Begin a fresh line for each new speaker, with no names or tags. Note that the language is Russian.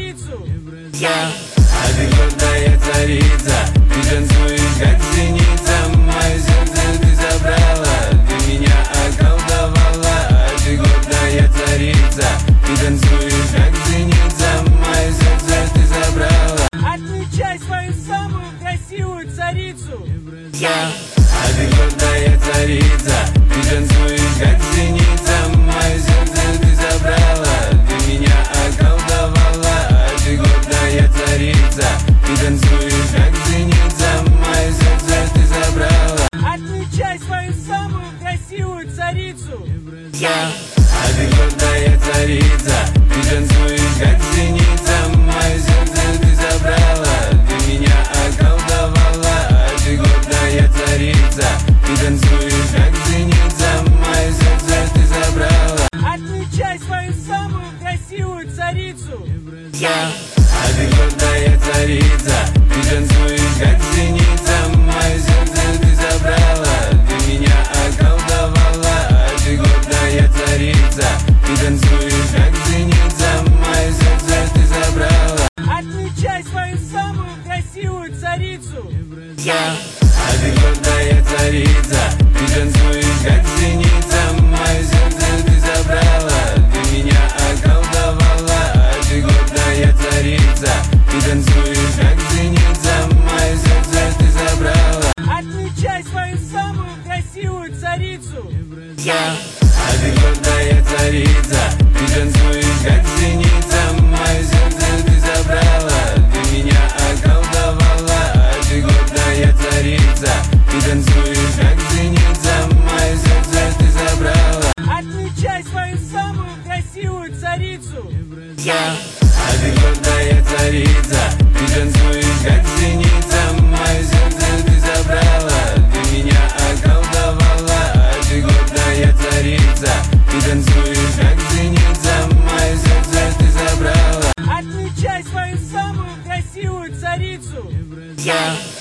царицу.
А ты гордая царица, ты танцуешь как синица. Мое сердце ты забрала, ты меня околдовала. А ты гордая царица, ты танцуешь как синица. Мое сердце ты забрала.
Отмечай свою самую красивую царицу.
А ты гордая царица, ты танцуешь как синица. Мое сердце ты забрала, ты меня околдовала. А ты гордая царица, ты танцуешь как синица. Мое сердце ты забрала.
Отмечай свою самую красивую царицу.
А ты гордая царица, ты танцуешь как синица. Мое сердце ты забрала, ты меня околдовала. А ты гордая царица, ты танцуешь как синица. Мое сердце ты забрала.
Отмечай свою самую красивую царицу.
А ты гордая царица, ты танцуешь как синица. Мое сердце ты забрала, ты меня околдовала. А ты гордая царица, ты танцуешь как синица. Мое сердце ты забрала.
Отмечай свою самую красивую царицу.
А ты гордая царица, ты танцуешь как синица. Мое сердце ты забрала, ты меня околдовала. А ты гордая царица, ты танцуешь как синица. Мое сердце ты забрала.
Отмечай свою самую красивую царицу.
А ты гордая царица, ты танцуешь как синица. Мое сердце ты забрала, ты меня околдовала. А ты гордая царица, ты танцуешь как синица. Мое сердце ты забрала.
Отмечай свою самую красивую царицу.
А ты гордая царица, ты танцуешь как синица. Мое сердце ты забрала, ты меня околдовала. А ты гордая царица, ты танцуешь как синица. Мое сердце ты забрала.
Отмечай свою самую красивую царицу.